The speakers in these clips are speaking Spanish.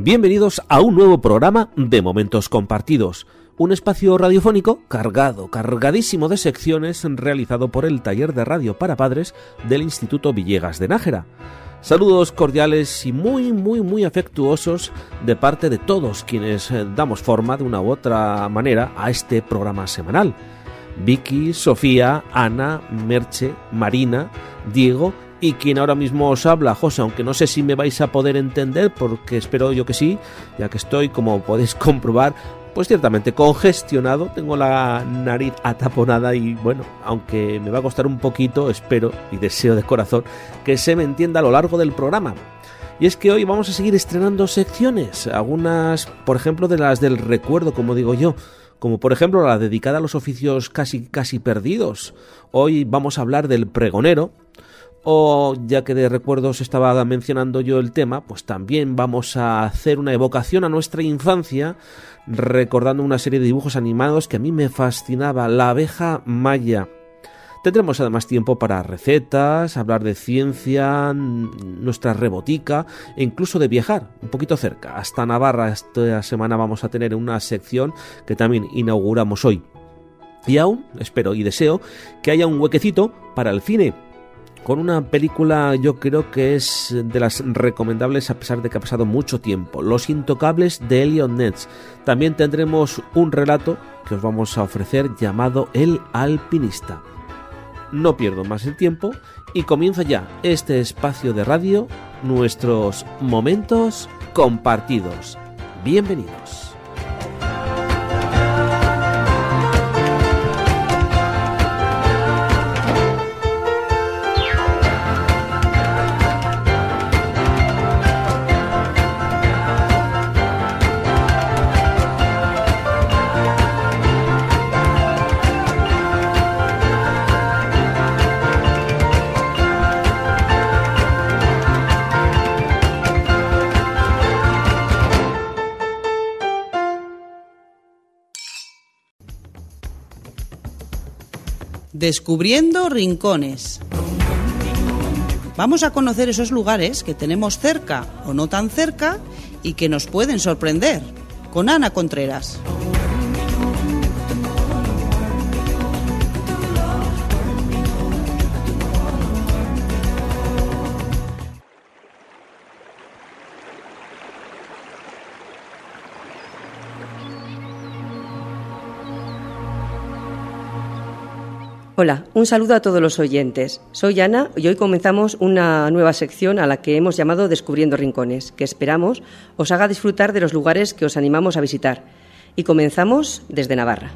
Bienvenidos a un nuevo programa de Momentos Compartidos, un espacio radiofónico cargadísimo de secciones realizado por el Taller de Radio para Padres del Instituto Villegas de Nájera. Saludos cordiales y muy afectuosos de parte de todos quienes damos forma de una u otra manera a este programa semanal. Vicky, Sofía, Ana, Merche, Marina, Diego y quien ahora mismo os habla, José, aunque no sé si me vais a poder entender, porque espero yo que sí, ya que estoy, como podéis comprobar, pues ciertamente congestionado, tengo la nariz ataponada y bueno, aunque me va a costar un poquito, espero y deseo de corazón que se me entienda a lo largo del programa. Y es que hoy vamos a seguir estrenando secciones, algunas, por ejemplo, de las del recuerdo, como digo yo, como por ejemplo la dedicada a los oficios casi perdidos. Hoy vamos a hablar del pregonero. O ya que de recuerdos estaba mencionando yo el tema, pues también vamos a hacer una evocación a nuestra infancia, recordando una serie de dibujos animados que a mí me fascinaba, La abeja Maya. Tendremos además tiempo para recetas, hablar de ciencia, nuestra rebotica e incluso de viajar un poquito cerca. Hasta Navarra esta semana vamos a tener una sección que también inauguramos hoy. Y aún espero y deseo que haya un huequecito para el cine, con una película yo creo que es de las recomendables a pesar de que ha pasado mucho tiempo, Los Intocables de Eliot Ness. También tendremos un relato que os vamos a ofrecer llamado El Alpinista. No pierdo más el tiempo y comienza ya este espacio de radio, nuestros momentos compartidos. Bienvenidos. Descubriendo rincones. Vamos a conocer esos lugares que tenemos cerca o no tan cerca y que nos pueden sorprender. Con Ana Contreras. Hola, un saludo a todos los oyentes. Soy Ana y hoy comenzamos una nueva sección a la que hemos llamado Descubriendo Rincones, que esperamos os haga disfrutar de los lugares que os animamos a visitar. Y comenzamos desde Navarra.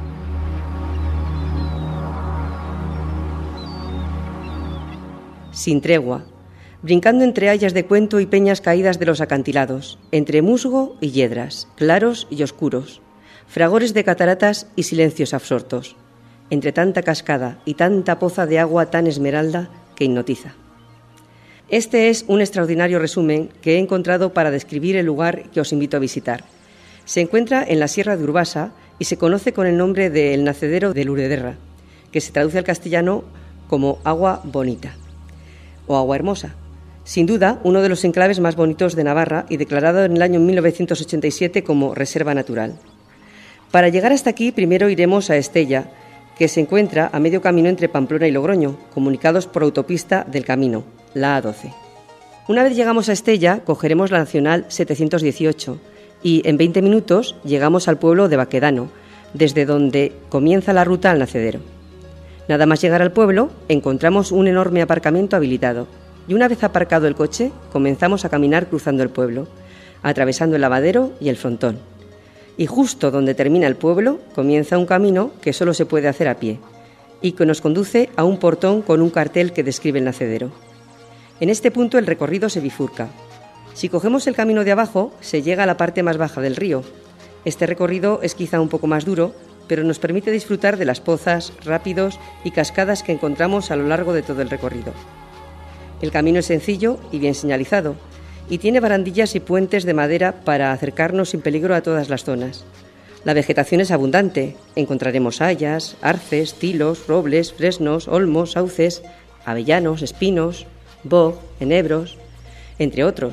Sin tregua, brincando entre hayas de cuento y peñas caídas de los acantilados, entre musgo y yedras, claros y oscuros, fragores de cataratas y silencios absortos, entre tanta cascada y tanta poza de agua tan esmeralda que hipnotiza. Este es un extraordinario resumen que he encontrado para describir el lugar que os invito a visitar. Se encuentra en la Sierra de Urbasa y se conoce con el nombre de El Nacedero de Lurederra, que se traduce al castellano como agua bonita o agua hermosa. Sin duda, uno de los enclaves más bonitos de Navarra y declarado en el año 1987 como reserva natural. Para llegar hasta aquí, primero iremos a Estella, que se encuentra a medio camino entre Pamplona y Logroño, comunicados por autopista del camino, la A12. Una vez llegamos a Estella, cogeremos la Nacional 718 y en 20 minutos llegamos al pueblo de Baquedano, desde donde comienza la ruta al Nacedero. Nada más llegar al pueblo, encontramos un enorme aparcamiento habilitado y una vez aparcado el coche, comenzamos a caminar cruzando el pueblo, atravesando el lavadero y el frontón. Y justo donde termina el pueblo comienza un camino que solo se puede hacer a pie y que nos conduce a un portón con un cartel que describe el nacedero. En este punto el recorrido se bifurca. Si cogemos el camino de abajo, se llega a la parte más baja del río. Este recorrido es quizá un poco más duro, pero nos permite disfrutar de las pozas, rápidos y cascadas que encontramos a lo largo de todo el recorrido. El camino es sencillo y bien señalizado, y tiene barandillas y puentes de madera para acercarnos sin peligro a todas las zonas. La vegetación es abundante. Encontraremos hayas, arces, tilos, robles, fresnos, olmos, sauces, avellanos, espinos, boj, enebros, entre otros.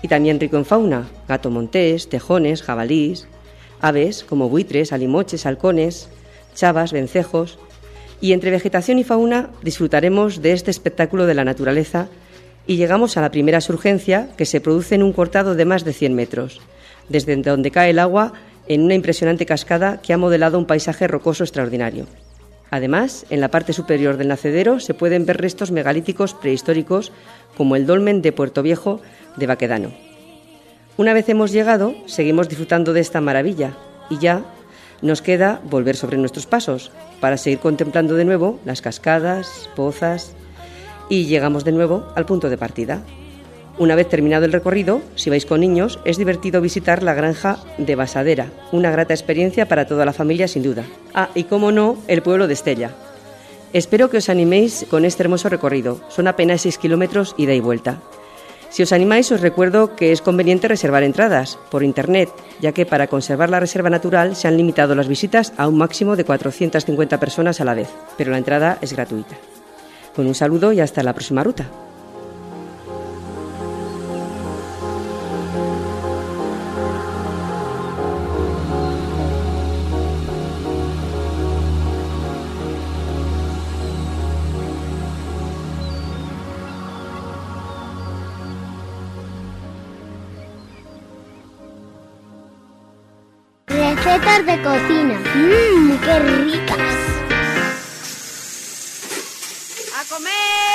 Y también rico en fauna, gato montés, tejones, jabalís, aves como buitres, alimoches, halcones, chavas, vencejos. Y entre vegetación y fauna disfrutaremos de este espectáculo de la naturaleza y llegamos a la primera surgencia, que se produce en un cortado de más de 100 metros, desde donde cae el agua en una impresionante cascada que ha modelado un paisaje rocoso extraordinario. Además, en la parte superior del nacedero se pueden ver restos megalíticos prehistóricos como el dolmen de Puerto Viejo de Baquedano. Una vez hemos llegado, seguimos disfrutando de esta maravilla y ya nos queda volver sobre nuestros pasos para seguir contemplando de nuevo las cascadas, pozas y llegamos de nuevo al punto de partida. Una vez terminado el recorrido, si vais con niños, es divertido visitar la granja de Basadera, una grata experiencia para toda la familia sin duda. Ah, y cómo no, el pueblo de Estella. Espero que os animéis con este hermoso recorrido, son apenas 6 kilómetros ida y vuelta. Si os animáis, os recuerdo que es conveniente reservar entradas por internet, ya que para conservar la reserva natural se han limitado las visitas a un máximo de 450 personas a la vez, pero la entrada es gratuita. Con un saludo y hasta la próxima ruta. Recetas de cocina. ¡Qué ricas! ¡A comer!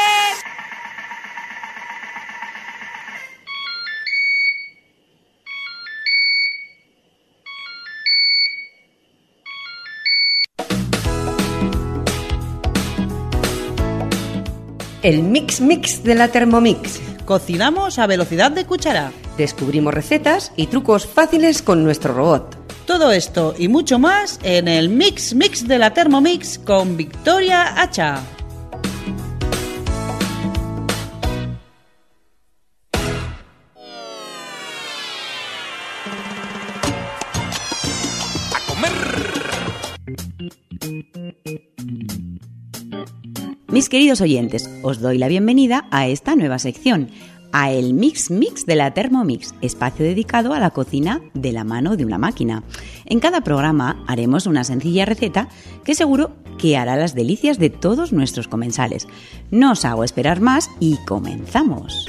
El mix de la Thermomix. Cocinamos a velocidad de cuchara. Descubrimos recetas y trucos fáciles con nuestro robot. Todo esto y mucho más en el Mix de la Thermomix con Victoria Hacha. Mis queridos oyentes, os doy la bienvenida a esta nueva sección, a el Mix de la Thermomix, espacio dedicado a la cocina de la mano de una máquina. En cada programa haremos una sencilla receta que seguro que hará las delicias de todos nuestros comensales. No os hago esperar más y comenzamos.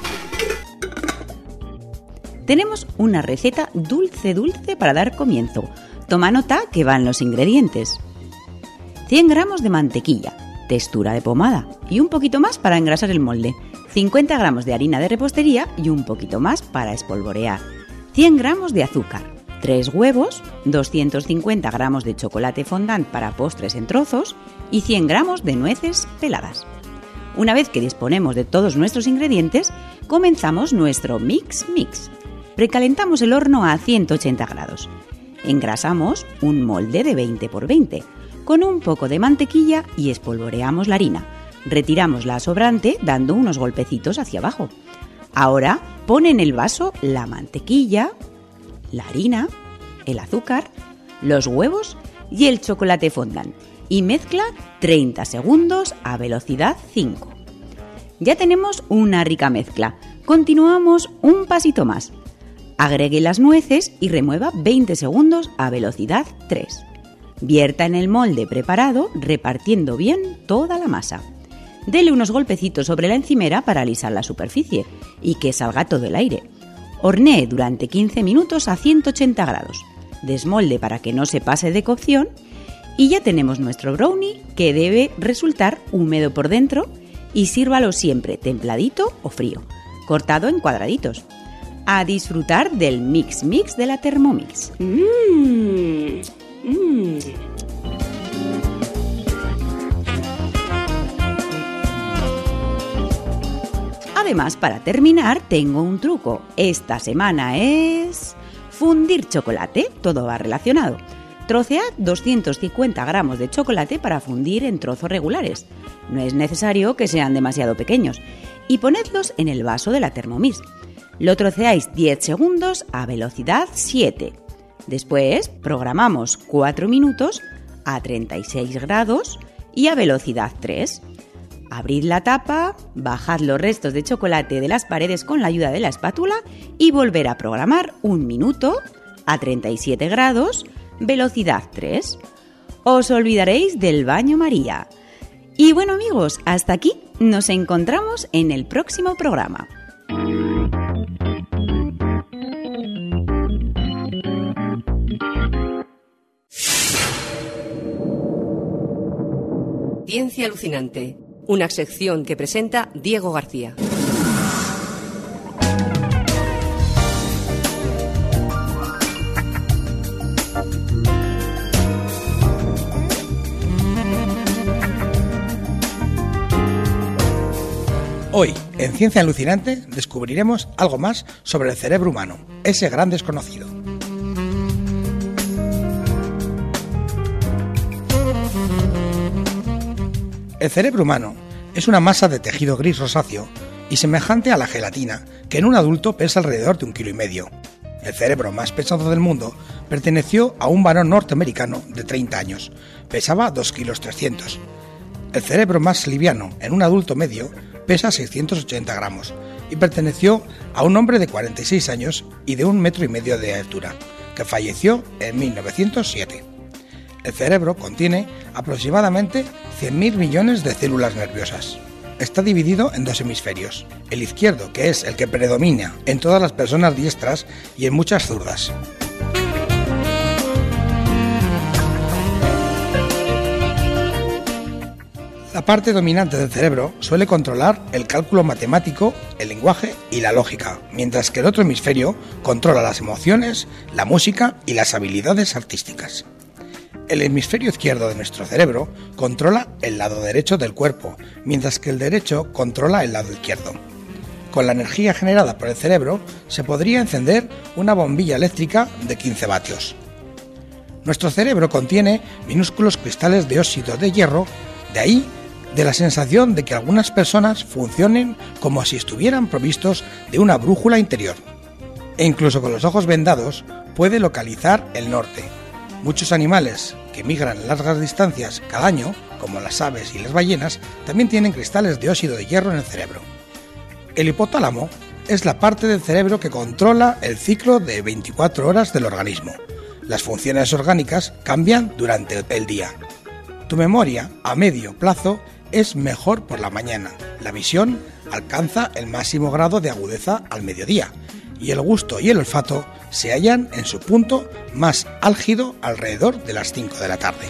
Tenemos una receta dulce para dar comienzo. Toma nota que van los ingredientes. 100 gramos de mantequilla, textura de pomada y un poquito más para engrasar el molde. 50 gramos de harina de repostería y un poquito más para espolvorear. 100 gramos de azúcar, 3 huevos, 250 gramos de chocolate fondant para postres en trozos y 100 gramos de nueces peladas. Una vez que disponemos de todos nuestros ingredientes, comenzamos nuestro mix. Precalentamos el horno a 180 grados. Engrasamos un molde de 20 por 20 con un poco de mantequilla y espolvoreamos la harina. Retiramos la sobrante dando unos golpecitos hacia abajo. Ahora pon en el vaso la mantequilla, la harina, el azúcar, los huevos y el chocolate fondant y mezcla 30 segundos a velocidad 5. Ya tenemos una rica mezcla. Continuamos un pasito más. Agregue las nueces y remueva 20 segundos a velocidad 3. Vierta en el molde preparado repartiendo bien toda la masa. Dele unos golpecitos sobre la encimera para alisar la superficie y que salga todo el aire. Hornee durante 15 minutos a 180 grados. Desmolde para que no se pase de cocción y ya tenemos nuestro brownie que debe resultar húmedo por dentro y sírvalo siempre templadito o frío, cortado en cuadraditos. A disfrutar del mix de la Thermomix. Además, para terminar, tengo un truco. Esta semana es fundir chocolate, todo va relacionado. Trocead 250 gramos de chocolate para fundir en trozos regulares. No es necesario que sean demasiado pequeños. Y ponedlos en el vaso de la Thermomix. Lo troceáis 10 segundos a velocidad 7. Después programamos 4 minutos a 36 grados y a velocidad 3. Abrid la tapa, bajad los restos de chocolate de las paredes con la ayuda de la espátula y volver a programar 1 minuto a 37 grados, velocidad 3. Os olvidaréis del baño María. Y bueno amigos, hasta aquí nos encontramos en el próximo programa. Ciencia Alucinante, una sección que presenta Diego García. Hoy, en Ciencia Alucinante, descubriremos algo más sobre el cerebro humano, ese gran desconocido. El cerebro humano es una masa de tejido gris rosáceo y semejante a la gelatina, que en un adulto pesa alrededor de 1,5 kg. El cerebro más pesado del mundo perteneció a un varón norteamericano de 30 años, pesaba 2,3 kg. El cerebro más liviano en un adulto medio pesa 680 gramos y perteneció a un hombre de 46 años y de 1,5 metros de altura, que falleció en 1907. El cerebro contiene aproximadamente 100.000 millones de células nerviosas. Está dividido en 2 hemisferios, el izquierdo, que es el que predomina en todas las personas diestras y en muchas zurdas. La parte dominante del cerebro suele controlar el cálculo matemático, el lenguaje y la lógica, mientras que el otro hemisferio controla las emociones, la música y las habilidades artísticas. El hemisferio izquierdo de nuestro cerebro controla el lado derecho del cuerpo, mientras que el derecho controla el lado izquierdo. Con la energía generada por el cerebro se podría encender una bombilla eléctrica de 15 vatios. Nuestro cerebro contiene minúsculos cristales de óxido de hierro, de ahí de la sensación de que algunas personas funcionen como si estuvieran provistos de una brújula interior. E incluso con los ojos vendados puede localizar el norte. Muchos animales que migran largas distancias cada año, como las aves y las ballenas, también tienen cristales de óxido de hierro en el cerebro. El hipotálamo es la parte del cerebro que controla el ciclo de 24 horas del organismo. Las funciones orgánicas cambian durante el día. Tu memoria, a medio plazo, es mejor por la mañana. La visión alcanza el máximo grado de agudeza al mediodía y el gusto y el olfato se hallan en su punto más álgido alrededor de las 5 de la tarde.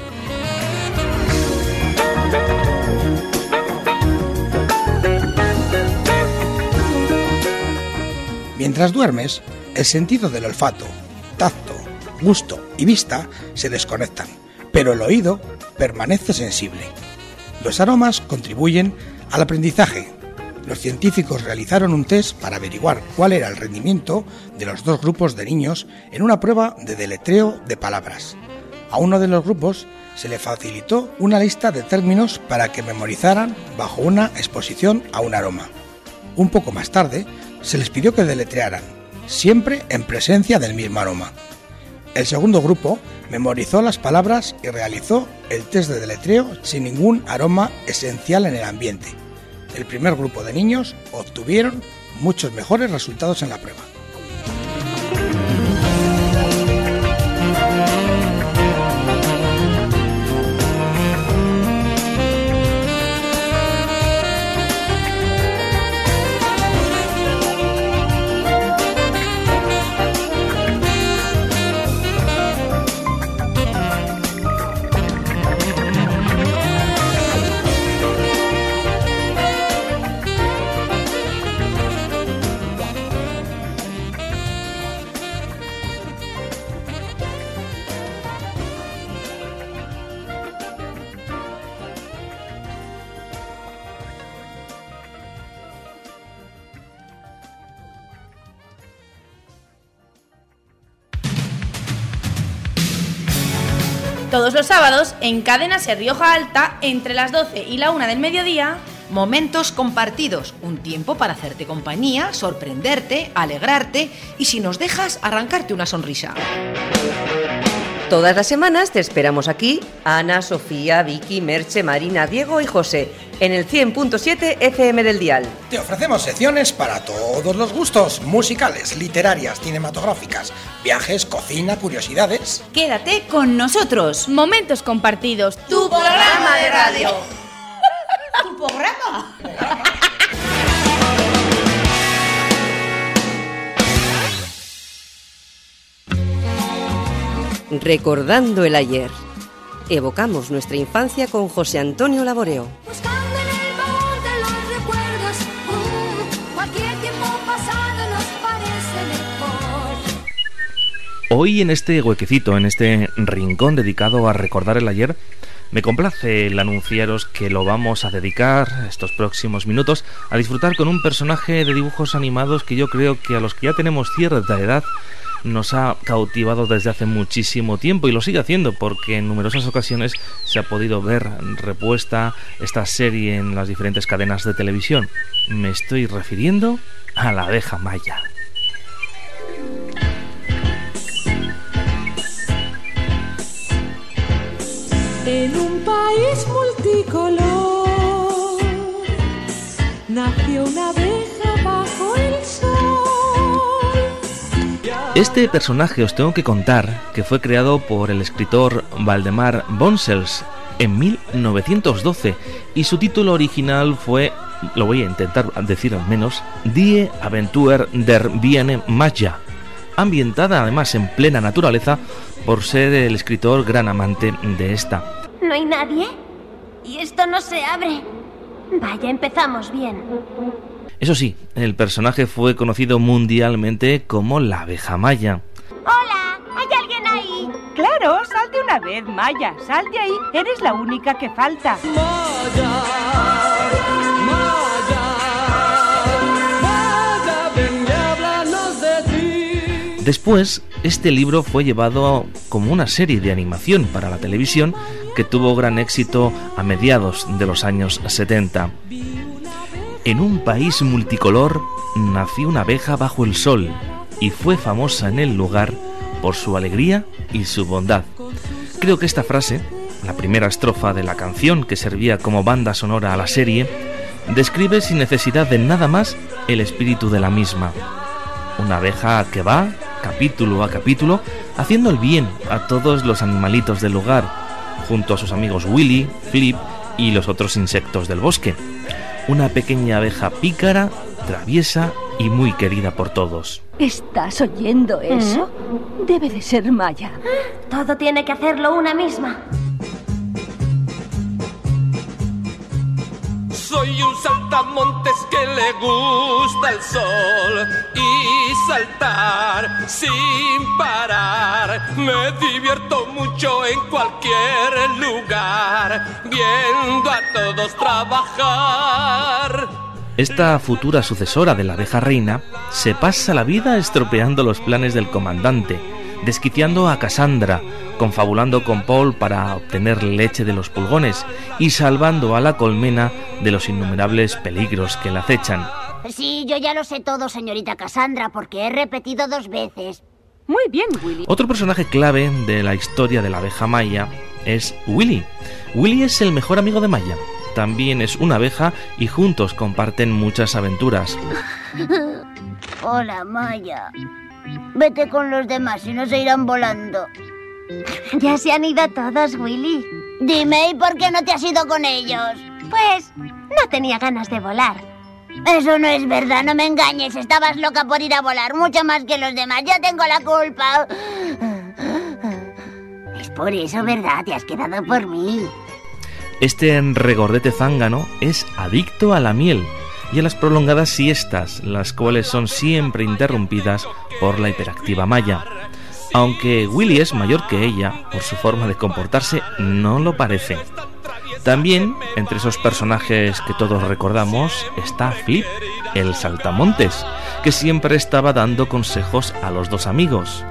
Mientras duermes, el sentido del olfato, tacto, gusto y vista se desconectan, pero el oído permanece sensible. Los aromas contribuyen al aprendizaje. Los científicos realizaron un test para averiguar cuál era el rendimiento de los 2 grupos de niños en una prueba de deletreo de palabras. A uno de los grupos se le facilitó una lista de términos para que memorizaran bajo una exposición a un aroma. Un poco más tarde, se les pidió que deletrearan, siempre en presencia del mismo aroma. El segundo grupo memorizó las palabras y realizó el test de deletreo sin ningún aroma esencial en el ambiente. El primer grupo de niños obtuvieron muchos mejores resultados en la prueba. Todos los sábados, en Cadena Ser Rioja Alta, entre las 12 y la 1 del mediodía, Momentos compartidos, un tiempo para hacerte compañía, sorprenderte, alegrarte y, si nos dejas, arrancarte una sonrisa. Todas las semanas te esperamos aquí, Ana, Sofía, Vicky, Merche, Marina, Diego y José, en el 100.7 FM del dial. Te ofrecemos secciones para todos los gustos, musicales, literarias, cinematográficas, viajes, cocina, curiosidades. Quédate con nosotros. Momentos compartidos, tu programa de radio. ¿Tu programa? Recordando el ayer. Evocamos nuestra infancia con José Antonio Laboreo. Buscando en el baúl de los recuerdos, cualquier tiempo pasado nos parece mejor. Hoy en este huequecito, en este rincón dedicado a recordar el ayer, me complace el anunciaros que lo vamos a dedicar estos próximos minutos a disfrutar con un personaje de dibujos animados que yo creo que a los que ya tenemos cierta edad nos ha cautivado desde hace muchísimo tiempo y lo sigue haciendo porque en numerosas ocasiones se ha podido ver repuesta esta serie en las diferentes cadenas de televisión. Me estoy refiriendo a la abeja Maya. En un país multicolor nació una abeja bajo el sol. Este personaje os tengo que contar que fue creado por el escritor Valdemar Bonsels en 1912 y su título original fue, lo voy a intentar decir al menos, Die Aventur der Biene Maya, ambientada además en plena naturaleza por ser el escritor gran amante de esta. ¿No hay nadie? ¿Y esto no se abre? Vaya, empezamos bien. Eso sí, el personaje fue conocido mundialmente como la abeja Maya. ¡Hola! ¿Hay alguien ahí? Claro, salte una vez, Maya. Salte ahí, eres la única que falta. Maya, ven y háblanos de ti. Después, este libro fue llevado como una serie de animación para la televisión que tuvo gran éxito a mediados de los años 70. En un país multicolor nació una abeja bajo el sol y fue famosa en el lugar por su alegría y su bondad. Creo que esta frase, la primera estrofa de la canción que servía como banda sonora a la serie, describe sin necesidad de nada más el espíritu de la misma. Una abeja que va, capítulo a capítulo, haciendo el bien a todos los animalitos del lugar, junto a sus amigos Willy, Flip y los otros insectos del bosque. Una pequeña abeja pícara, traviesa y muy querida por todos. ¿Estás oyendo eso? Debe de ser Maya. Todo tiene que hacerlo una misma. Soy un saltamontes que le gusta el sol y saltar sin parar. Me divierto mucho en cualquier lugar, viendo a todos trabajar. Esta futura sucesora de la abeja reina se pasa la vida estropeando los planes del comandante, desquiciando a Cassandra, confabulando con Paul para obtener leche de los pulgones y salvando a la colmena de los innumerables peligros que la acechan. Sí, yo ya lo sé todo, señorita Cassandra, porque he repetido 2 veces. Muy bien, Willy. Otro personaje clave de la historia de la abeja Maya es Willy. Willy es el mejor amigo de Maya. También es una abeja y juntos comparten muchas aventuras. Hola, Maya. Vete con los demás y no se irán volando. Ya se han ido todos, Willy. Dime, ¿y por qué no te has ido con ellos? Pues no tenía ganas de volar. Eso no es verdad, no me engañes. Estabas loca por ir a volar, mucho más que los demás. Yo tengo la culpa. Es por eso, ¿verdad? Te has quedado por mí. Este regordete zángano es adicto a la miel y a las prolongadas siestas, las cuales son siempre interrumpidas por la hiperactiva Maya. Aunque Willy es mayor que ella, por su forma de comportarse no lo parece. También, entre esos personajes que todos recordamos, está Flip, el saltamontes, que siempre estaba dando consejos a los dos amigos.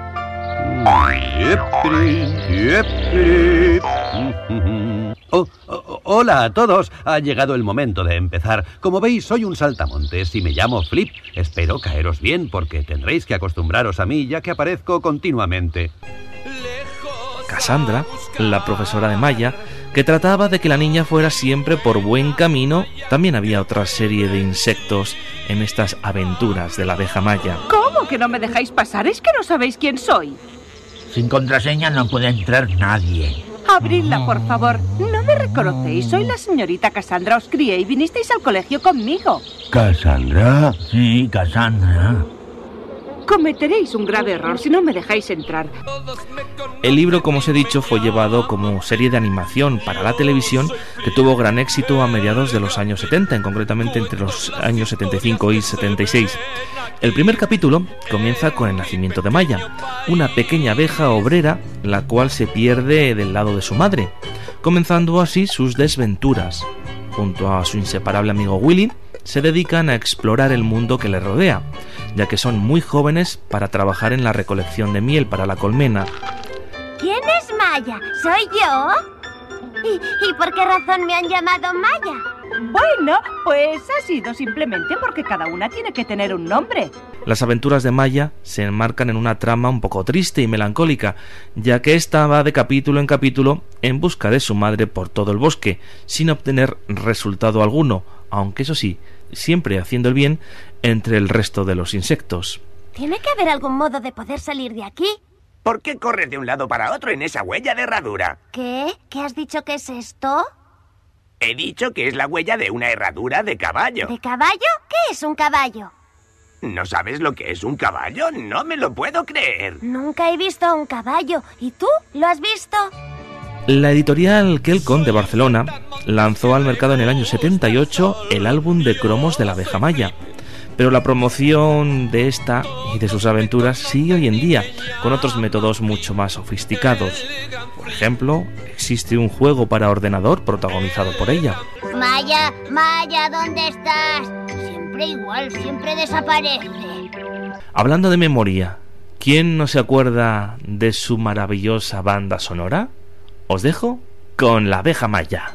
Hola a todos, ha llegado el momento de empezar. Como veis, soy un saltamontes y me llamo Flip. Espero caeros bien porque tendréis que acostumbraros a mí ya que aparezco continuamente. Cassandra, la profesora de Maya, que trataba de que la niña fuera siempre por buen camino, también había otra serie de insectos en estas aventuras de la abeja Maya. ¿Cómo que no me dejáis pasar? ¿Es que no sabéis quién soy? Sin contraseña no puede entrar nadie. Abridla, por favor. No me reconocéis. Soy la señorita Cassandra. Os crié y vinisteis al colegio conmigo. ¿Cassandra? Sí, Cassandra. Cometeréis un grave error si no me dejáis entrar. El libro, como os he dicho, fue llevado como serie de animación para la televisión, que tuvo gran éxito a mediados de los años 70, concretamente entre los años 75 y 76. El primer capítulo comienza con el nacimiento de Maya, una pequeña abeja obrera, la cual se pierde del lado de su madre, comenzando así sus desventuras. Junto a su inseparable amigo Willy, se dedican a explorar el mundo que les rodea, ya que son muy jóvenes para trabajar en la recolección de miel para la colmena. ¿Quién es Maya? ¿Soy yo? ¿Y por qué razón me han llamado Maya? Bueno, pues ha sido simplemente porque cada una tiene que tener un nombre. Las aventuras de Maya se enmarcan en una trama un poco triste y melancólica, ya que ésta va de capítulo en capítulo en busca de su madre por todo el bosque, sin obtener resultado alguno, aunque eso sí, siempre haciendo el bien entre el resto de los insectos. ¿Tiene que haber algún modo de poder salir de aquí? ¿Por qué corres de un lado para otro en esa huella de herradura? ¿Qué? ¿Qué has dicho que es esto? He dicho que es la huella de una herradura de caballo. ¿De caballo? ¿Qué es un caballo? ¿No sabes lo que es un caballo? No me lo puedo creer. Nunca he visto un caballo. ¿Y tú? ¿Lo has visto? La editorial Kelcon de Barcelona lanzó al mercado en el año 78 el álbum de cromos de la abeja Maya, pero la promoción de esta y de sus aventuras sigue hoy en día, con otros métodos mucho más sofisticados. Por ejemplo, existe un juego para ordenador protagonizado por ella. Maya, Maya, ¿dónde estás? Siempre igual, siempre desaparece. Hablando de memoria, ¿quién no se acuerda de su maravillosa banda sonora? Os dejo con la abeja Maya.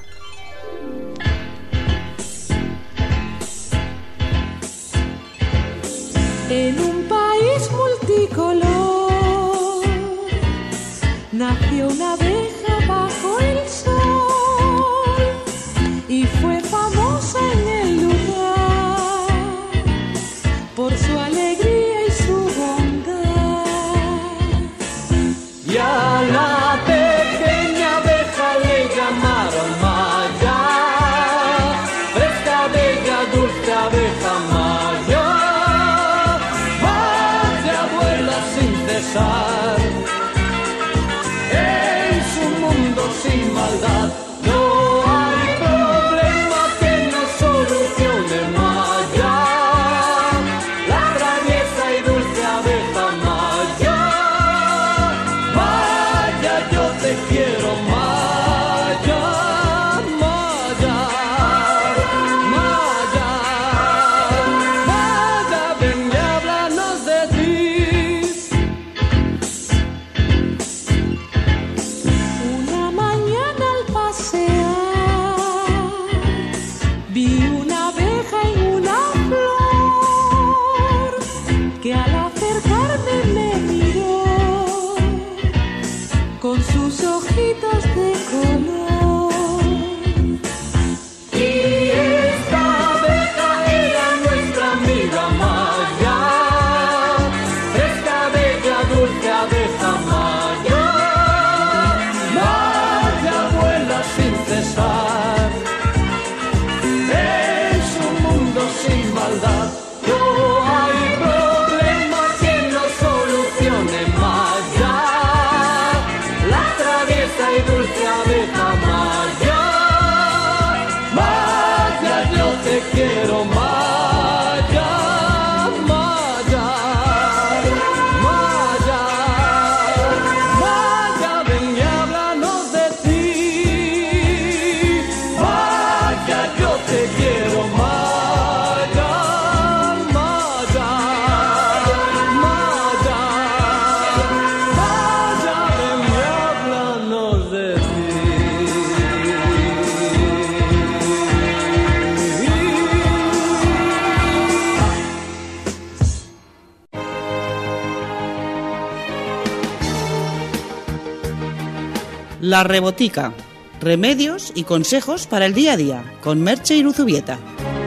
En un país multicolor nació una abeja bajo el sol y fue famosa en el lugar por su alegría y su bondad. Y a la pequeña abeja le llamaron Maya, fresca, bella, dulce abeja Maya. En su mundo sin maldad no hay problema que no solucione Maya, la traviesa y dulce abeja Maya. Maya, yo te quiero Maya, Maya, Maya, Maya, ven y háblanos de ti. La La Rebotica. Remedios y consejos para el día a día, con Merche Iruzubieta.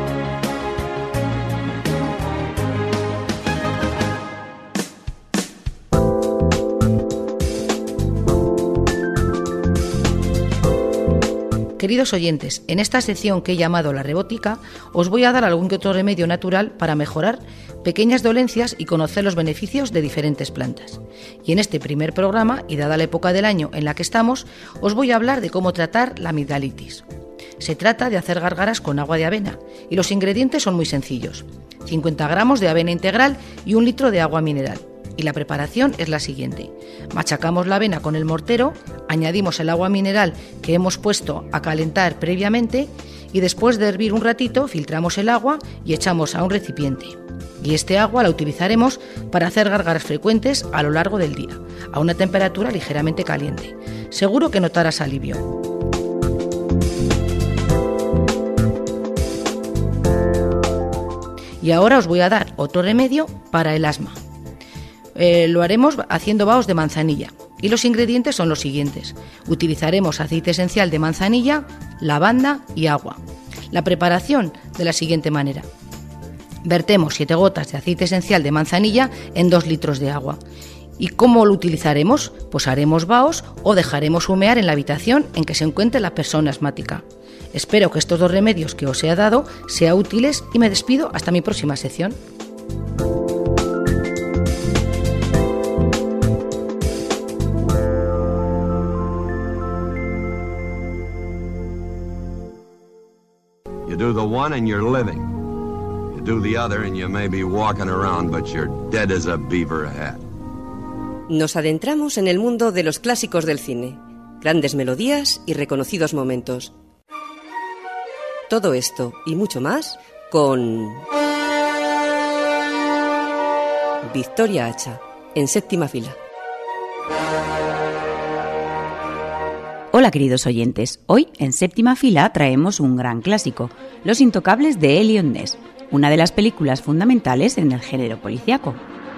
Queridos oyentes, en esta sección que he llamado La Rebotica, os voy a dar algún que otro remedio natural para mejorar pequeñas dolencias y conocer los beneficios de diferentes plantas. Y en este primer programa, y dada la época del año en la que estamos, os voy a hablar de cómo tratar la amigdalitis. Se trata de hacer gárgaras con agua de avena, y los ingredientes son muy sencillos: 50 gramos de avena integral y 1 litro de agua mineral. Y la preparación es la siguiente: machacamos la avena con el mortero, añadimos el agua mineral que hemos puesto a calentar previamente y después de hervir un ratito filtramos el agua y echamos a un recipiente. Y este agua la utilizaremos para hacer gárgaras frecuentes a lo largo del día, a una temperatura ligeramente caliente. Seguro que notarás alivio. Y ahora os voy a dar otro remedio para el asma. Lo haremos haciendo vaos de manzanilla y los ingredientes son los siguientes. Utilizaremos aceite esencial de manzanilla, lavanda y agua. La preparación de la siguiente manera: vertemos 7 gotas de aceite esencial de manzanilla en 2 litros de agua. ¿Y cómo lo utilizaremos? Pues haremos vaos o dejaremos humear en la habitación en que se encuentre la persona asmática. Espero que estos 2 remedios que os he dado sean útiles y me despido hasta mi próxima sección. You do the one and you're living. You do the other and you may be walking around, but you're dead as a beaver hat. Nos adentramos en el mundo de los clásicos del cine. Grandes melodías y reconocidos momentos. Todo esto y mucho más con Victoria Hacha, en séptima fila. Hola queridos oyentes, hoy en séptima fila traemos un gran clásico, Los Intocables de Eliot Ness, una de las películas fundamentales en el género policíaco.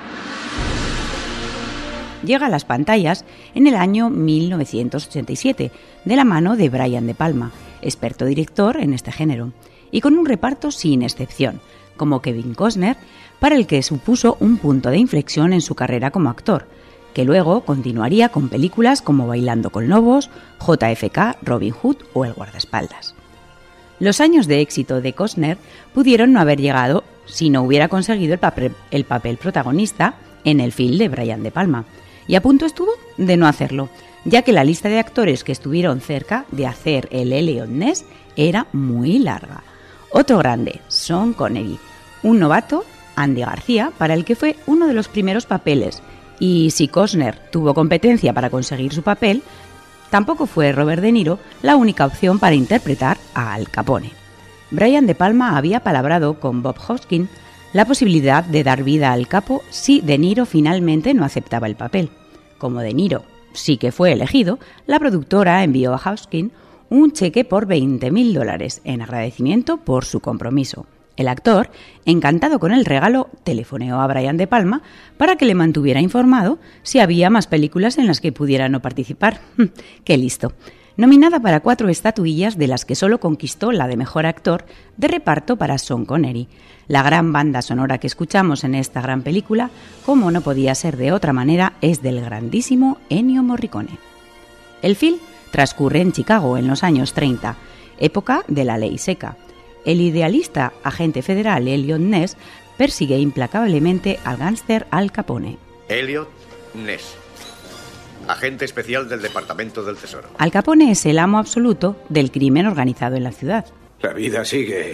Llega a las pantallas en el año 1987, de la mano de Brian De Palma, experto director en este género, y con un reparto sin excepción, como Kevin Costner, para el que supuso un punto de inflexión en su carrera como actor, que luego continuaría con películas como Bailando con Lobos, JFK, Robin Hood o El guardaespaldas. Los años de éxito de Costner pudieron no haber llegado si no hubiera conseguido el papel protagonista en el film de Brian De Palma, y a punto estuvo de no hacerlo, ya que la lista de actores que estuvieron cerca de hacer el Eliot Ness era muy larga. Otro grande, Sean Connery, un novato, Andy García, para el que fue uno de los primeros papeles. Y si Costner tuvo competencia para conseguir su papel, tampoco fue Robert De Niro la única opción para interpretar a Al Capone. Brian De Palma había palabrado con Bob Hoskins la posibilidad de dar vida al capo si De Niro finalmente no aceptaba el papel. Como De Niro sí que fue elegido, la productora envió a Hoskins un cheque por $20,000 en agradecimiento por su compromiso. El actor, encantado con el regalo, telefoneó a Brian De Palma para que le mantuviera informado si había más películas en las que pudiera no participar. ¡Qué listo! Nominada para 4 estatuillas, de las que solo conquistó la de mejor actor de reparto para Sean Connery. La gran banda sonora que escuchamos en esta gran película, como no podía ser de otra manera, es del grandísimo Ennio Morricone. El film transcurre en Chicago en los años 30, época de la ley seca. El idealista agente federal Eliot Ness persigue implacablemente al gángster Al Capone. Eliot Ness, agente especial del Departamento del Tesoro. Al Capone es el amo absoluto del crimen organizado en la ciudad. La vida sigue.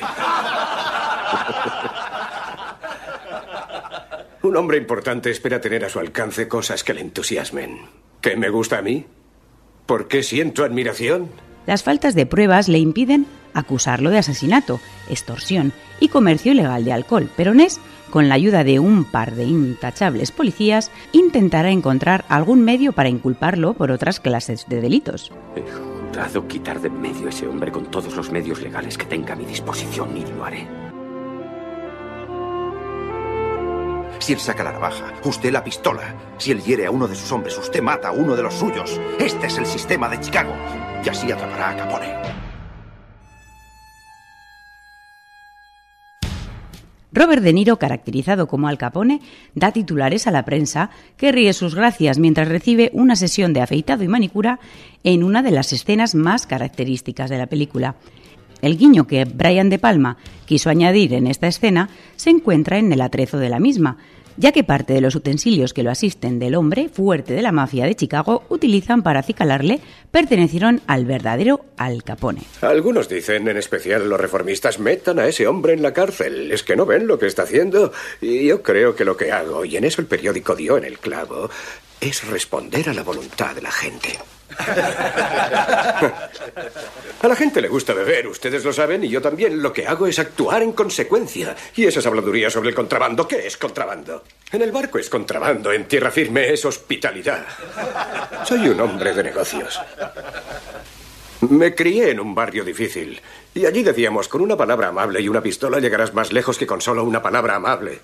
Un hombre importante espera tener a su alcance cosas que le entusiasmen. ¿Qué me gusta a mí? ¿Por qué siento admiración? Las faltas de pruebas le impiden acusarlo de asesinato, extorsión y comercio ilegal de alcohol, pero Ness, con la ayuda de un par de intachables policías, intentará encontrar algún medio para inculparlo por otras clases de delitos. He jurado quitar de en medio a ese hombre con todos los medios legales que tenga a mi disposición y lo haré. Si él saca la navaja, usted la pistola. Si él hiere a uno de sus hombres, usted mata a uno de los suyos. Este es el sistema de Chicago. Y así atrapará a Capone. Robert De Niro, caracterizado como Al Capone, da titulares a la prensa que ríe sus gracias mientras recibe una sesión de afeitado y manicura en una de las escenas más características de la película. El guiño que Brian De Palma quiso añadir en esta escena se encuentra en el atrezo de la misma, ya que parte de los utensilios que lo asisten del hombre fuerte de la mafia de Chicago utilizan para acicalarle pertenecieron al verdadero Al Capone. Algunos dicen, en especial los reformistas, metan a ese hombre en la cárcel. Es que no ven lo que está haciendo. Y yo creo que lo que hago, y en eso el periódico dio en el clavo, es responder a la voluntad de la gente. A la gente le gusta beber, ustedes lo saben, y yo también. Lo que hago es actuar en consecuencia. Y esas habladurías sobre el contrabando, ¿qué es contrabando? En el barco es contrabando, en tierra firme es hospitalidad. Soy un hombre de negocios. Me crié en un barrio difícil. Y allí decíamos, con una palabra amable y una pistola llegarás más lejos que con solo una palabra amable.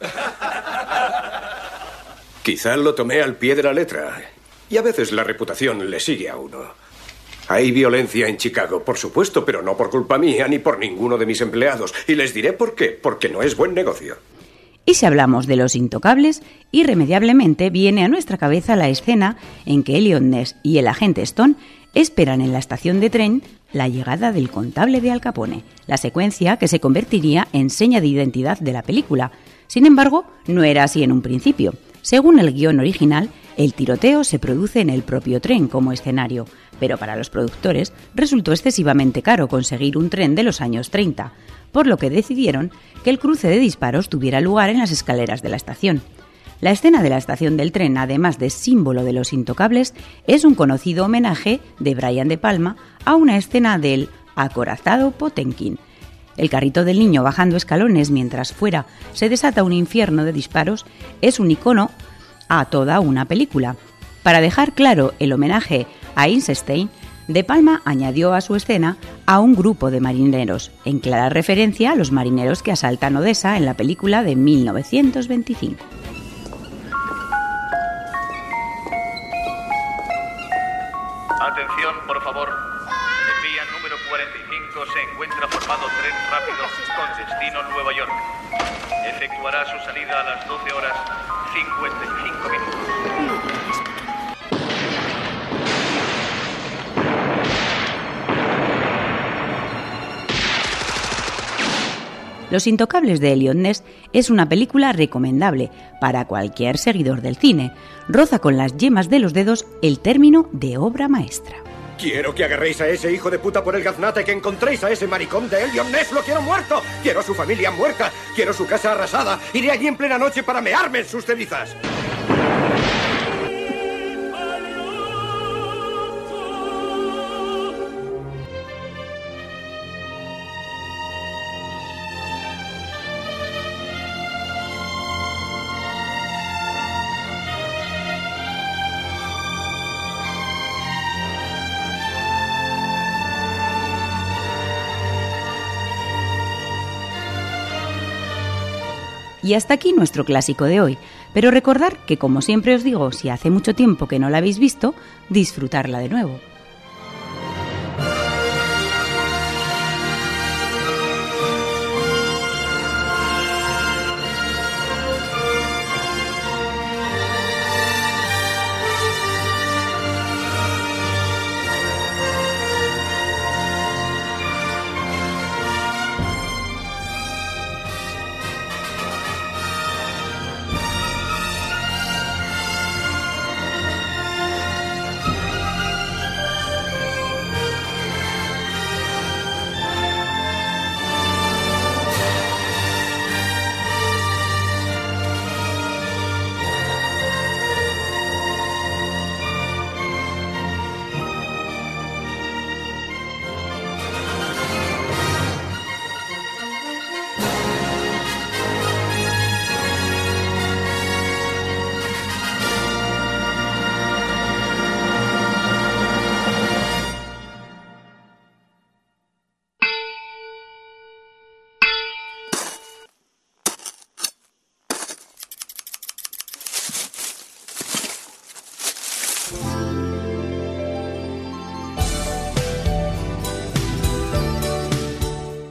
Quizá lo tomé al pie de la letra. Y a veces la reputación le sigue a uno. Hay violencia en Chicago, por supuesto, pero no por culpa mía ni por ninguno de mis empleados. Y les diré por qué. Porque no es buen negocio. Y si hablamos de Los Intocables, irremediablemente viene a nuestra cabeza la escena en que Eliot Ness y el agente Stone esperan en la estación de tren la llegada del contable de Al Capone, la secuencia que se convertiría en seña de identidad de la película. Sin embargo, no era así en un principio. Según el guión original, el tiroteo se produce en el propio tren como escenario, pero para los productores resultó excesivamente caro conseguir un tren de los años 30, por lo que decidieron que el cruce de disparos tuviera lugar en las escaleras de la estación. La escena de la estación del tren, además de símbolo de Los Intocables, es un conocido homenaje de Brian De Palma a una escena del acorazado Potemkin. El carrito del niño bajando escalones mientras fuera se desata un infierno de disparos es un icono a toda una película. Para dejar claro el homenaje a Eisenstein, De Palma añadió a su escena a un grupo de marineros, en clara referencia a los marineros que asaltan Odessa en la película de 1925. Atención, por favor. En vía número 45 se encuentra formado tren rápido con destino Nueva York. Efectuará su salida a las 12 horas 55 minutos. Los Intocables de Eliot Ness es una película recomendable para cualquier seguidor del cine. Roza con las yemas de los dedos el término de obra maestra. Quiero que agarréis a ese hijo de puta por el gaznate y que encontréis a ese maricón de Eliot Ness. ¡Lo quiero muerto! ¡Quiero a su familia muerta! ¡Quiero su casa arrasada! ¡Iré allí en plena noche para mearme en sus cenizas! Y hasta aquí nuestro clásico de hoy. Pero recordar que, como siempre os digo, si hace mucho tiempo que no la habéis visto, disfrutarla de nuevo.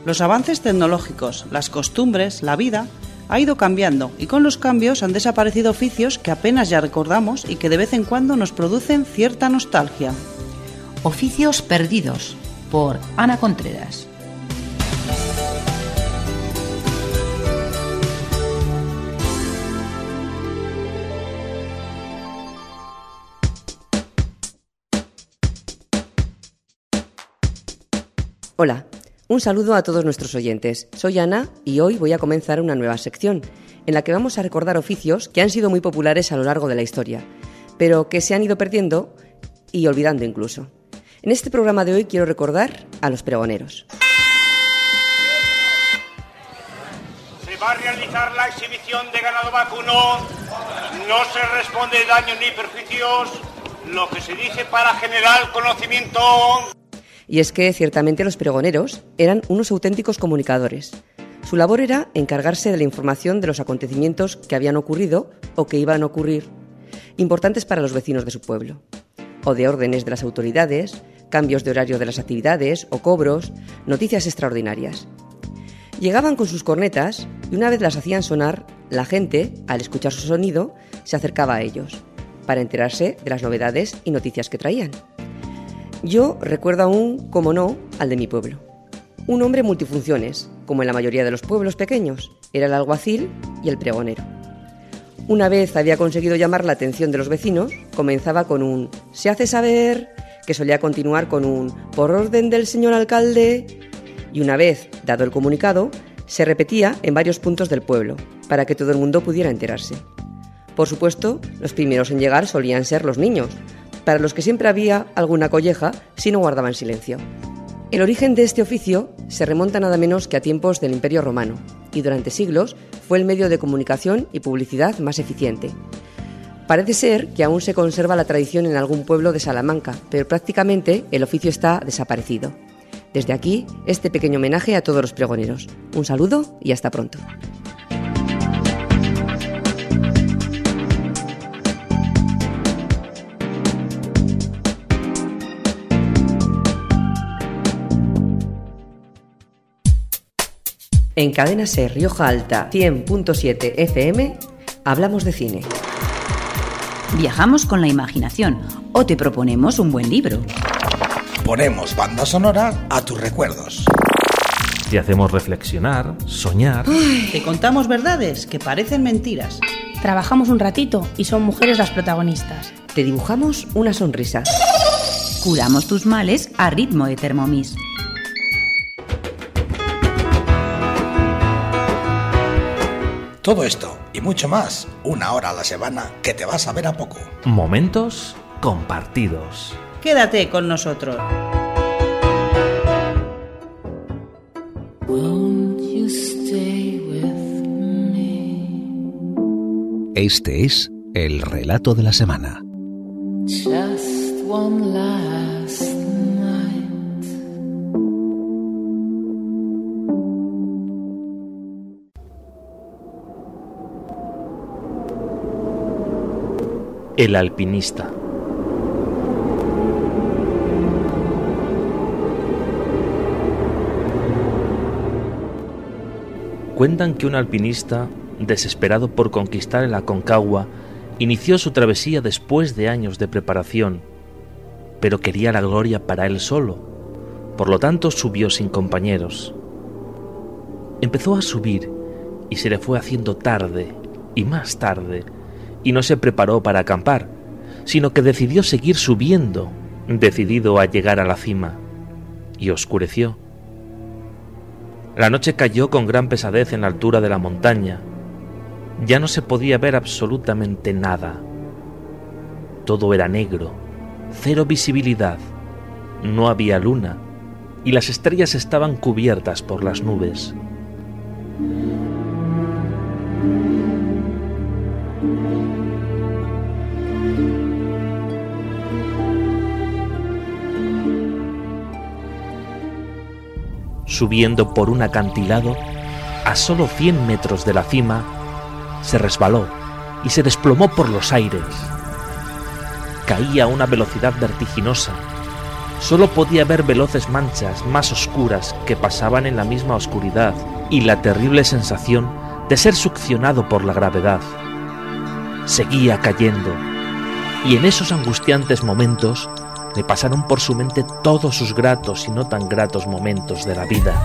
Los avances tecnológicos, las costumbres, la vida ha ido cambiando y con los cambios han desaparecido oficios que apenas ya recordamos y que de vez en cuando nos producen cierta nostalgia. Oficios perdidos, por Ana Contreras. Hola, un saludo a todos nuestros oyentes. Soy Ana y hoy voy a comenzar una nueva sección en la que vamos a recordar oficios que han sido muy populares a lo largo de la historia, pero que se han ido perdiendo y olvidando incluso. En este programa de hoy quiero recordar a los pregoneros. Se va a realizar la exhibición de ganado vacuno. No se responde de daños ni perjuicios, lo que se dice para generar conocimiento. Y es que, ciertamente, los pregoneros eran unos auténticos comunicadores. Su labor era encargarse de la información de los acontecimientos que habían ocurrido o que iban a ocurrir, importantes para los vecinos de su pueblo, o de órdenes de las autoridades, cambios de horario de las actividades o cobros, noticias extraordinarias. Llegaban con sus cornetas y una vez las hacían sonar, la gente, al escuchar su sonido, se acercaba a ellos, para enterarse de las novedades y noticias que traían. Yo recuerdo aún, como no, al de mi pueblo. Un hombre multifunciones, como en la mayoría de los pueblos pequeños. Era el alguacil y el pregonero. Una vez había conseguido llamar la atención de los vecinos, comenzaba con un «se hace saber», que solía continuar con un «por orden del señor alcalde», y una vez dado el comunicado, se repetía en varios puntos del pueblo, para que todo el mundo pudiera enterarse. Por supuesto, los primeros en llegar solían ser los niños, para los que siempre había alguna colleja si no guardaban silencio. El origen de este oficio se remonta nada menos que a tiempos del Imperio Romano y durante siglos fue el medio de comunicación y publicidad más eficiente. Parece ser que aún se conserva la tradición en algún pueblo de Salamanca, pero prácticamente el oficio está desaparecido. Desde aquí, este pequeño homenaje a todos los pregoneros. Un saludo y hasta pronto. En Cadena SER Rioja Alta 100.7 FM hablamos de cine. Viajamos con la imaginación o te proponemos un buen libro. Ponemos banda sonora a tus recuerdos. Te hacemos reflexionar, soñar. Te contamos verdades que parecen mentiras. Trabajamos un ratito y son mujeres las protagonistas. Te dibujamos una sonrisa. Curamos tus males a ritmo de Thermomix. Todo esto y mucho más, 1 hora a la semana que te vas a ver a poco. Momentos compartidos. Quédate con nosotros. Este es el relato de la semana. Just one last night. El alpinista. Cuentan que un alpinista, desesperado por conquistar el Aconcagua, inició su travesía después de años de preparación, pero quería la gloria para él solo, por lo tanto subió sin compañeros. Empezó a subir y se le fue haciendo tarde y más tarde, y no se preparó para acampar, sino que decidió seguir subiendo, decidido a llegar a la cima, y oscureció. La noche cayó con gran pesadez en la altura de la montaña. Ya no se podía ver absolutamente nada. Todo era negro, cero visibilidad, no había luna, y las estrellas estaban cubiertas por las nubes. Subiendo por un acantilado, a solo 100 metros de la cima, se resbaló y se desplomó por los aires. Caía a una velocidad vertiginosa. Solo podía ver veloces manchas más oscuras que pasaban en la misma oscuridad y la terrible sensación de ser succionado por la gravedad. Seguía cayendo, y en esos angustiantes momentos le pasaron por su mente todos sus gratos y no tan gratos momentos de la vida.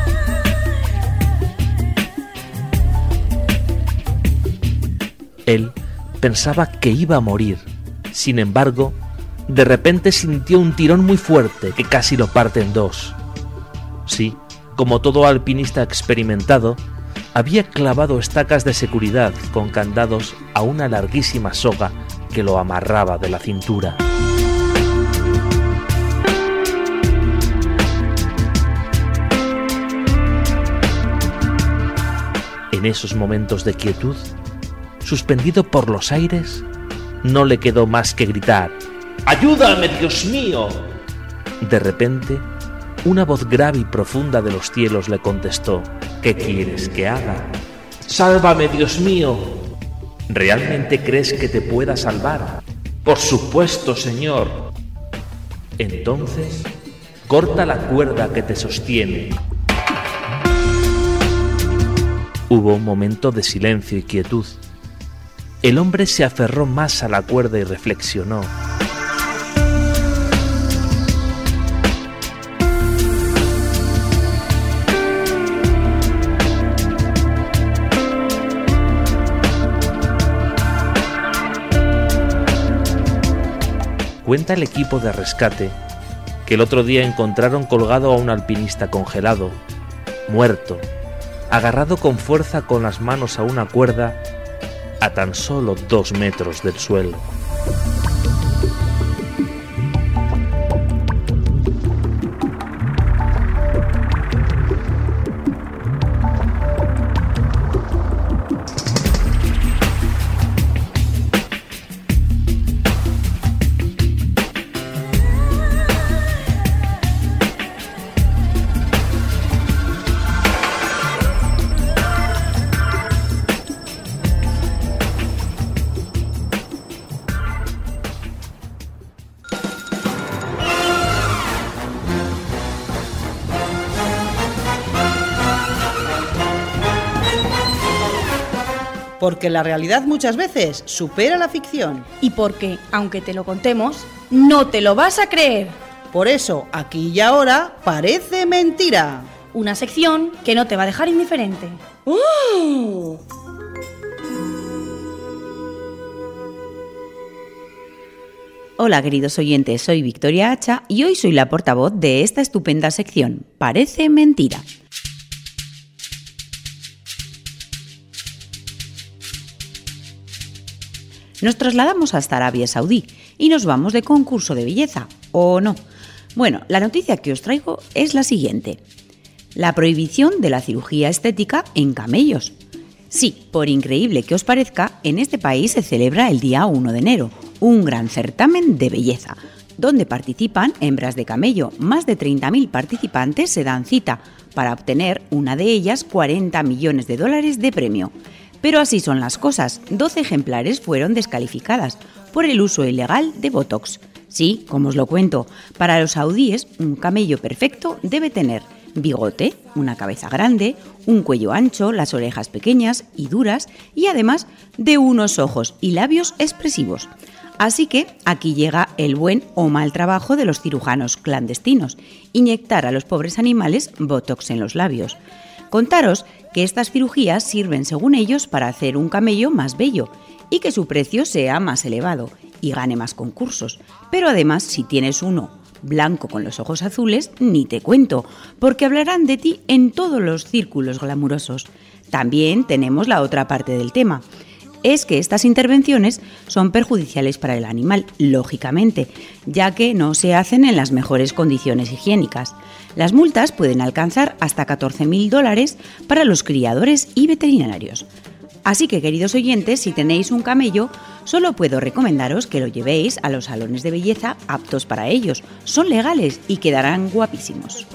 Él pensaba que iba a morir. Sin embargo, de repente sintió un tirón muy fuerte que casi lo parte en dos. Sí, como todo alpinista experimentado, había clavado estacas de seguridad con candados a una larguísima soga que lo amarraba de la cintura. En esos momentos de quietud, suspendido por los aires, no le quedó más que gritar: ¡Ayúdame, Dios mío! De repente, una voz grave y profunda de los cielos le contestó: ¿Qué quieres que haga? ¡Sálvame, Dios mío! ¿Realmente crees que te pueda salvar? Por supuesto, Señor. Entonces, corta la cuerda que te sostiene. Hubo un momento de silencio y quietud. El hombre se aferró más a la cuerda y reflexionó. Cuenta el equipo de rescate que el otro día encontraron colgado a un alpinista congelado, muerto, agarrado con fuerza con las manos a una cuerda a tan solo 2 metros del suelo. Porque la realidad muchas veces supera la ficción. Y porque, aunque te lo contemos, no te lo vas a creer. Por eso, aquí y ahora, parece mentira. Una sección que no te va a dejar indiferente. Hola queridos oyentes, soy Victoria Hacha y hoy soy la portavoz de esta estupenda sección, Parece mentira. Nos trasladamos hasta Arabia Saudí y nos vamos de concurso de belleza, ¿o no? Bueno, la noticia que os traigo es la siguiente. La prohibición de la cirugía estética en camellos. Sí, por increíble que os parezca, en este país se celebra el día 1 de enero, un gran certamen de belleza, donde participan hembras de camello. Más de 30.000 participantes se dan cita para obtener una de ellas $40 millones de premio. Pero así son las cosas, 12 ejemplares fueron descalificadas por el uso ilegal de Botox. Sí, como os lo cuento, para los saudíes un camello perfecto debe tener bigote, una cabeza grande, un cuello ancho, las orejas pequeñas y duras y además de unos ojos y labios expresivos. Así que aquí llega el buen o mal trabajo de los cirujanos clandestinos, inyectar a los pobres animales Botox en los labios. Contaros que estas cirugías sirven según ellos para hacer un camello más bello y que su precio sea más elevado y gane más concursos. Pero además, si tienes uno blanco con los ojos azules, ni te cuento, porque hablarán de ti en todos los círculos glamurosos. También tenemos la otra parte del tema. Es que estas intervenciones son perjudiciales para el animal, lógicamente, ya que no se hacen en las mejores condiciones higiénicas. Las multas pueden alcanzar hasta $14.000 para los criadores y veterinarios. Así que, queridos oyentes, si tenéis un camello, solo puedo recomendaros que lo llevéis a los salones de belleza aptos para ellos. Son legales y quedarán guapísimos.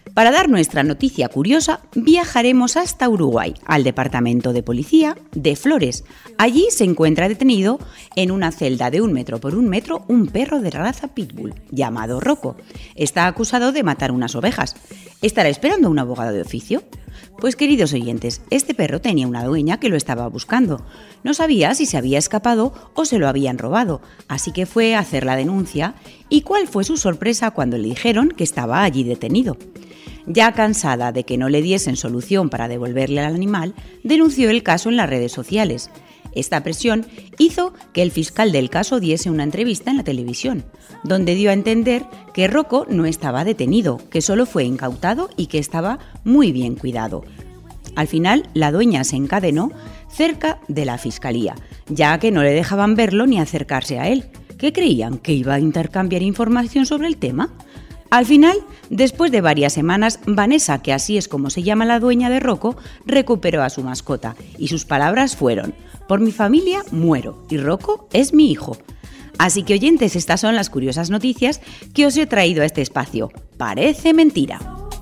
Para dar nuestra noticia curiosa, viajaremos hasta Uruguay, al departamento de policía de Flores. Allí se encuentra detenido en una celda de 1 metro por 1 metro un perro de raza pitbull llamado Rocco. Está acusado de matar unas ovejas. ¿Estará esperando a un abogado de oficio? Pues queridos oyentes, este perro tenía una dueña que lo estaba buscando. No sabía si se había escapado o se lo habían robado, así que fue a hacer la denuncia. ¿Y cuál fue su sorpresa cuando le dijeron que estaba allí detenido? Ya cansada de que no le diesen solución para devolverle al animal, denunció el caso en las redes sociales. Esta presión hizo que el fiscal del caso diese una entrevista en la televisión, donde dio a entender que Rocco no estaba detenido, que solo fue incautado y que estaba muy bien cuidado. Al final, la dueña se encadenó cerca de la fiscalía, ya que no le dejaban verlo ni acercarse a él. ¿Qué creían? ¿Que iba a intercambiar información sobre el tema? Al final, después de varias semanas, Vanessa, que así es como se llama la dueña de Rocco, recuperó a su mascota y sus palabras fueron: por mi familia muero y Rocco es mi hijo. Así que oyentes, estas son las curiosas noticias que os he traído a este espacio. Parece mentira.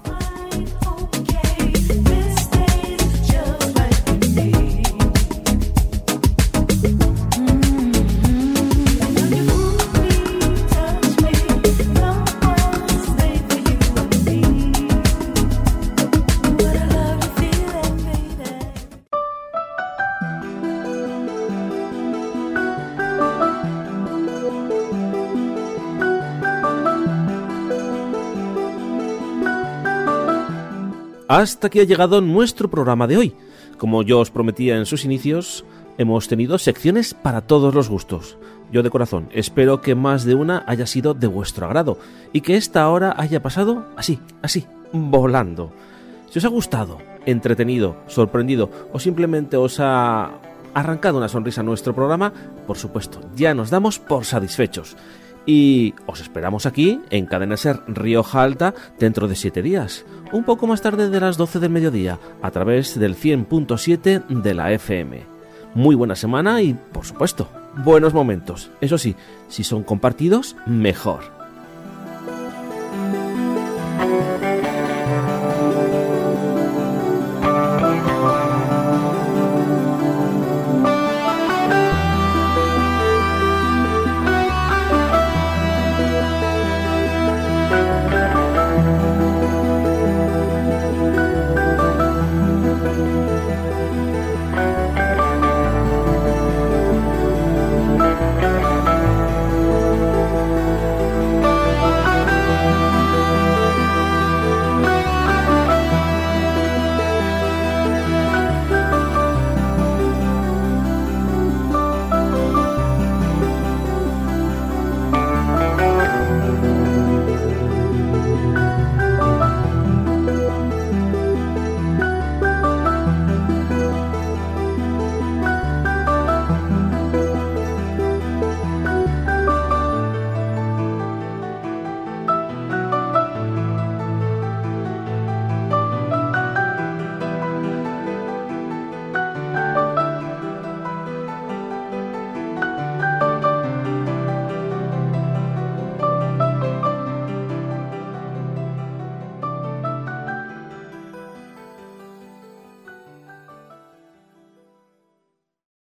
Hasta aquí ha llegado nuestro programa de hoy. Como yo os prometía en sus inicios, hemos tenido secciones para todos los gustos. Yo de corazón espero que más de una haya sido de vuestro agrado y que esta hora haya pasado así, volando. Si os ha gustado, entretenido, sorprendido o simplemente os ha arrancado una sonrisa a nuestro programa, por supuesto, ya nos damos por satisfechos. Y os esperamos aquí, en Cadena SER Rioja Alta, dentro de 7 días, un poco más tarde de las 12 del mediodía, a través del 100.7 de la FM. Muy buena semana y, por supuesto, buenos momentos. Eso sí, si son compartidos, mejor.